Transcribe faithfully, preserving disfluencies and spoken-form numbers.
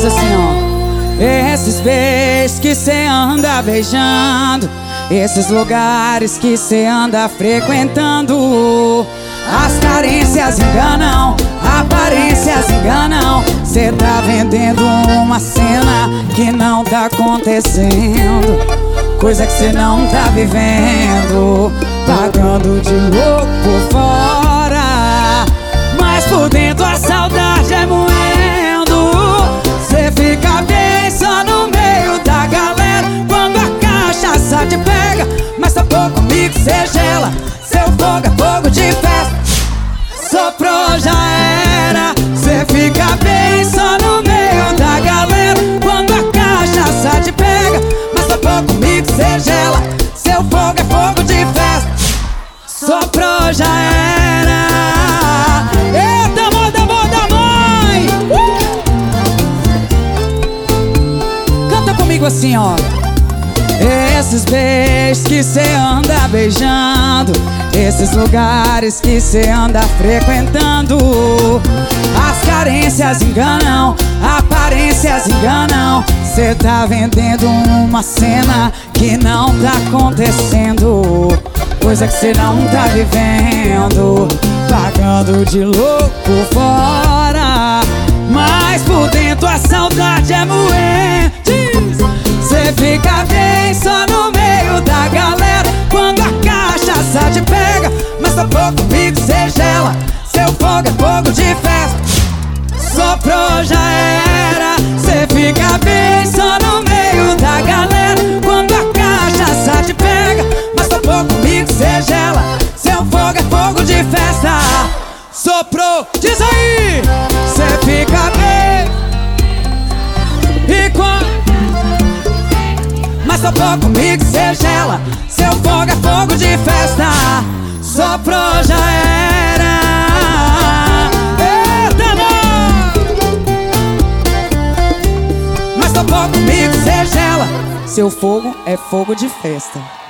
faz assim, ó. Esses beijos que cê anda beijando, esses lugares que cê anda frequentando, as carências enganam, aparências enganam. Cê tá vendendo uma cena que não tá acontecendo, coisa que cê não tá vivendo, pagando de louco por fora, mas por dentro a saudade é moendo. Cê fica bem só no meio da galera, quando a cachaça te pega, mas topou comigo cê gela. Seu fogo é fogo de festa, soprou já era. Cê fica bem só no meio da galera, quando a cachaça te pega, mas topou comigo cê gela. Seu fogo é fogo de festa, soprou já era. Eita, moda, moda, mãe! uh! Canta comigo assim, ó. Esses beijos que cê anda beijando, esses lugares que cê anda frequentando, as carências enganam, aparências enganam. Cê tá vendendo uma cena que não tá acontecendo, coisa que cê não tá vivendo, pagando de louco fora, mas por dentro a saudade é moente. Cê fica bem só no meio da galera, quando a cachaça te pega, mas topou comigo cê gela. Seu fogo é fogo de festa, soprou já era. Cê fica bem só no meio da galera, quando a cachaça te pega, mas topou comigo cê gela. Seu fogo é fogo de festa, soprou, diz aí. Cê fica bem e quando mas topou comigo cê gela. Seu fogo é fogo de festa, soprou já era. Eita, amor! Mas topou comigo cê gela. Seu fogo é fogo de festa.